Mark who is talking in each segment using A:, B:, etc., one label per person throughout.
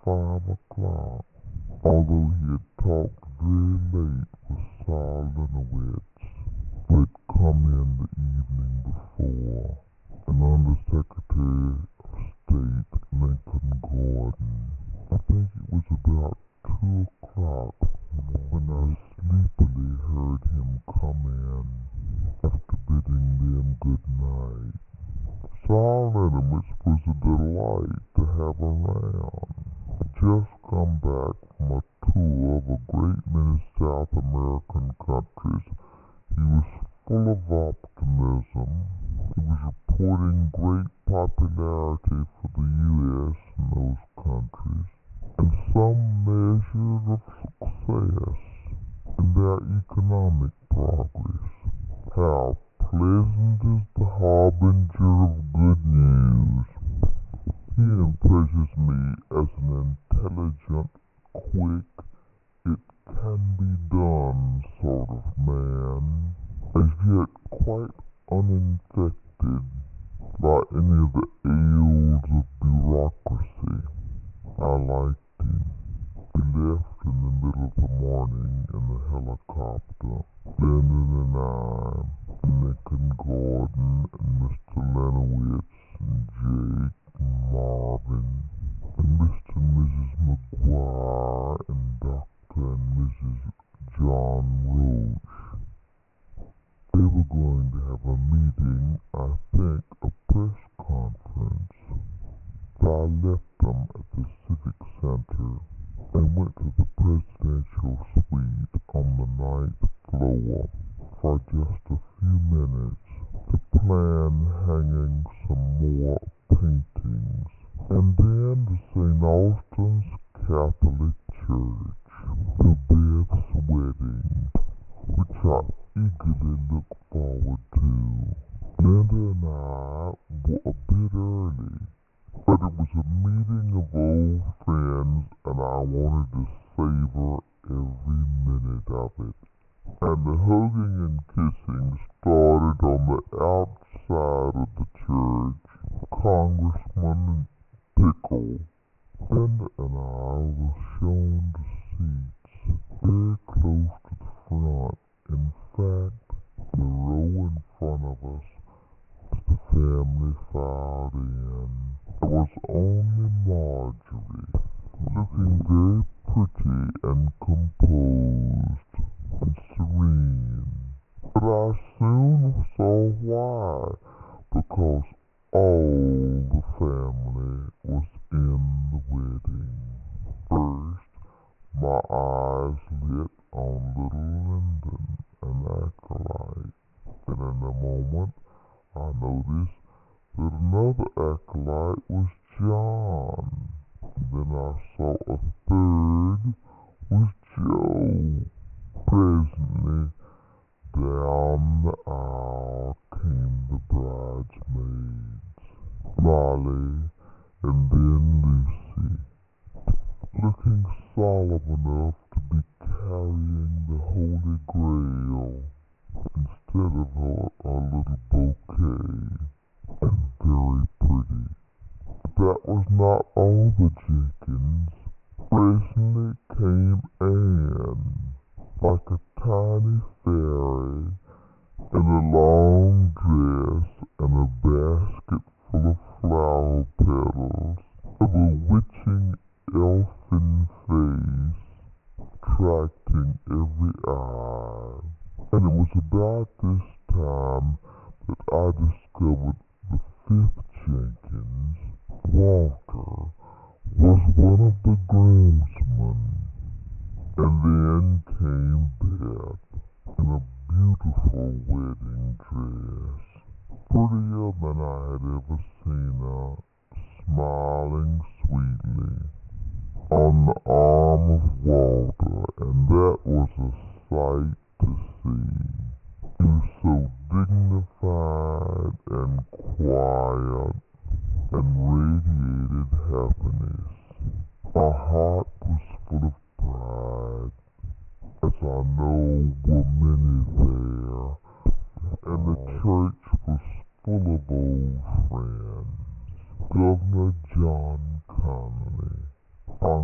A: 5 o'clock, although he had talked very late with Saul Lenowitz, who had come in the evening before, and Undersecretary of State Lincoln Gordon. I think it was about 2 o'clock when I sleepily heard him come in after bidding them good night. Saul Lenowitz was a delight to have around. He'd just come back from a tour of a great many South American countries. He was full of optimism. He was reporting great popularity for the U.S. in those countries, and some measure of success in their economic progress. How pleasant is the harbinger of good news. He impresses me as an intelligent, quick, it can be done sort of man, as yet quite uninfected by any of the ails of bureaucracy. I liked him. We left in the middle of the morning in the helicopter, Lennon and I, Lincoln Gordon, and Mr. Lenowitz, and Jake, and Marvin, and Mr. and Mrs. McGuire, and Dr. and Mrs. John Roach. They were going to have a meeting, I think a press conference. So I left them at the Civic Center and went to the presidential suite on the 9th floor for just a few minutes to plan hanging some more paintings, and then to St. Austin's Catholic Church, to Beth's wedding, which I eagerly look forward to. Linda and I were a bit early, but it was a meeting of old friends, and I wanted to savor every minute of it. And the hugging and kissing started on the outside of the church. Congressman Pickle, Linda and I were shown to seats very close to the front. In fact, the row in front of us, as the family filed in, there was only Marjorie, looking very pretty and composed and serene. But I soon saw why, because all the family was in the wedding. First, my eyes lit on little Lyndon, an acolyte, and in a moment I noticed that another acolyte was John. Then I saw a third was Joe. Presently, down the aisle came the bridesmaids, Molly and then Lucy, looking solemn enough to be carrying the Holy Grail instead of a little bouquet, and very pretty. But that was not all the Jenkins. Presently came Anne, like a tiny fairy, in a long dress and a basket full of flower petals, a bewitching elfin face, attracting every eye. And it was about this time that I discovered the fifth Jenkins, Walter, was one of the groomsmen. And then came Beth in a beautiful wedding dress, prettier than I had ever seen her, smiling sweetly on the arm of Walter, and that was a sight to see. He was so dignified and quiet and radiated happiness. My heart was full of pride, as I know were many there, and the church was full of old friends. Governor John Connally, our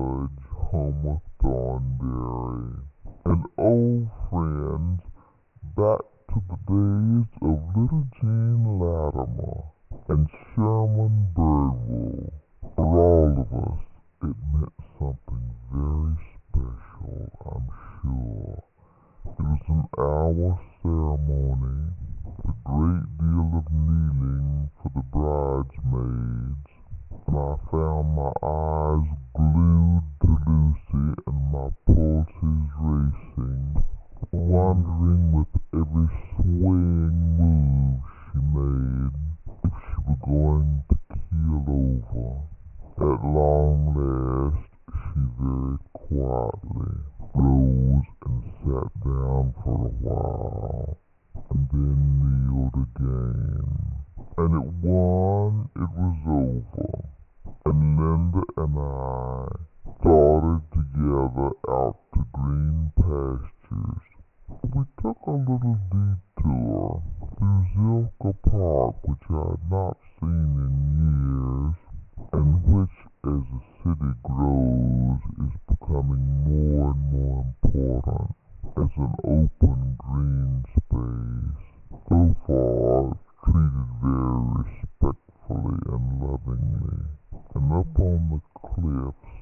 A: Fudge, home with Thornberry, and old friends back to the days of little Jean Latimer and Sherman Birdwell. For all of us, it meant something very special, I'm sure. It was an hour ceremony, with a great deal of kneeling for the bridesmaids, and I found my eyes glued to Lucy and my pulses racing, wondering with every swaying move she made if she were going to keel over. At long last, she very quietly rose and sat down for a while, and then kneeled again. And at one it was over, and Linda and I started together out to Green Pastures. We took a little detour through Zilka Park, which I had not seen in years, and which, as the city grows, is becoming more and more important as an open green space, so far treated very respectfully and lovingly. And up on the cliffs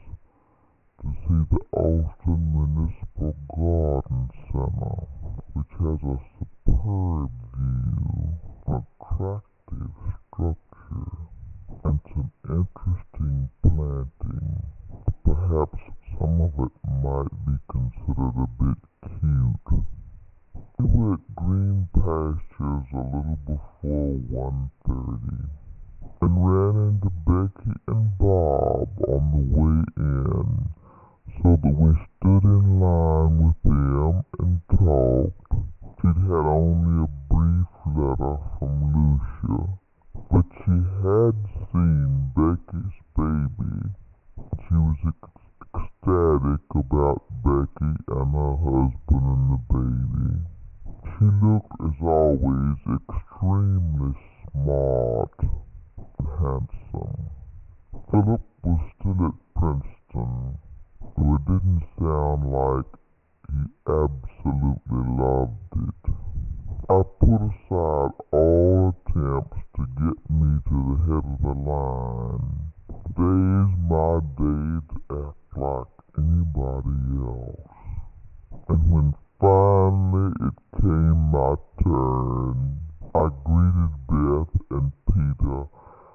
A: to see the Austin Municipal Garden Center, which has a superb view, an attractive structure, and some interesting planting. Perhaps some of it might be considered a bit cute. We were at Green Pastures a little before 1:30, and ran into Becky and Bob on the way in, so that we stood in line with them and talked. She'd had only a brief letter from Lucia, but she had seen Becky's baby. She was ecstatic about Becky and her husband and the baby. She looked, as always, extremely smart and handsome. Philip was still at Princeton, though it didn't sound like he absolutely loved it. I put aside all attempts to get me to the head of the line. Today's my day to act like anybody else. And when finally it came my turn, I greeted Beth and Peter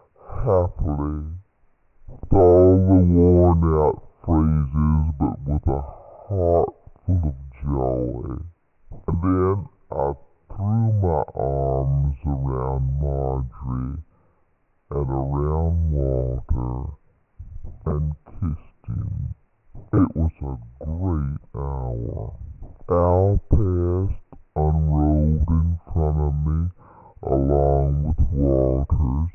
A: happily, with all the worn-out phrases, but with a heart full of joy. And then I threw my arms around Marjorie and around Walter and kissed him. It was a great hour. Al passed unrolled in front of me, along with Walters.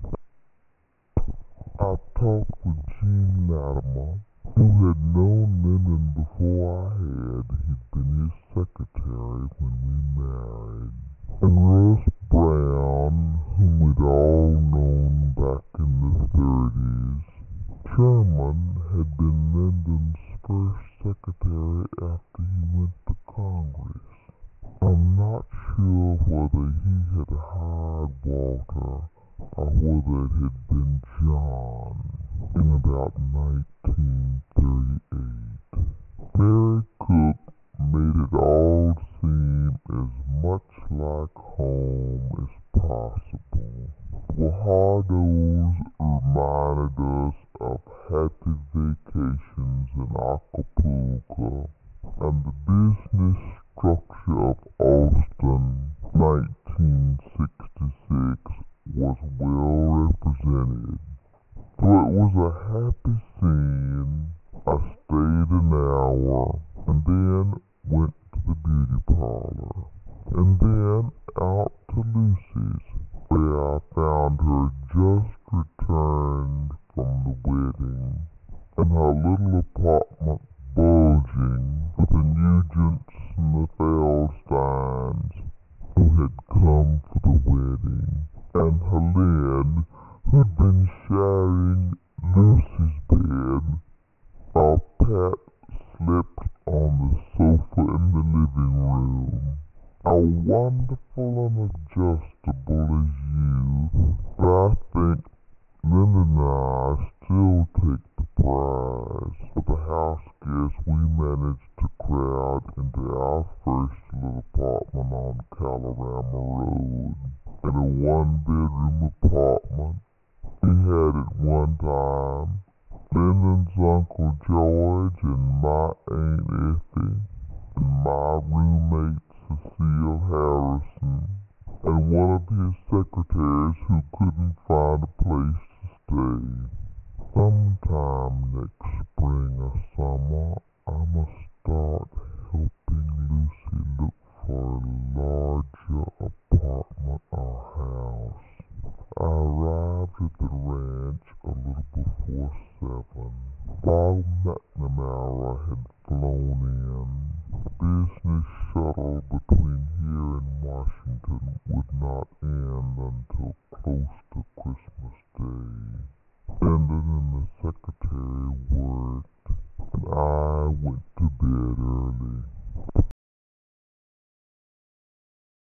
A: I talked with Jean Latimer, who had known Lyndon before I had. He'd been his secretary when we married. And Russ Brown, whom we'd all known back in the 30s. Sherman had been Lyndon's first secretary after he went to Congress. I'm not sure whether he had hired Walter or whether it had been John in about 1938. Mary Cook made it all seem as much like home as possible. Guajardo's reminded us of happy vacations in Acapulco, and the business structure of Austin, 1966, was well represented. So it was a happy scene. I stayed an hour, and then went to the beauty parlor, and then out to Lucy's, where I found her just returned from the wedding, and her little apartment bulging with the Nugents and the Feldsteins, who had come for the wedding, and Helene, who'd been sharing Lucy's bed, Pat slept on the sofa in the living room. How wonderful and adjustable is you, but I think Linda and I still take the prize. With the house guests, we managed to crowd into our first little apartment on Calorama Road. In a one-bedroom apartment we had at one time. Lyndon's Uncle George and my Aunt Effie and my roommate Cecile Harrison and one of his secretaries who couldn't find a place to stay. Sometime next spring or summer, I must start helping Lucy look for a larger apartment or house. I arrived at the ranch a little before 7. While McNamara had flown in, the business shuttle between here and Washington would not end until close to Christmas Day. Lyndon and the secretary worked, and I went to bed early.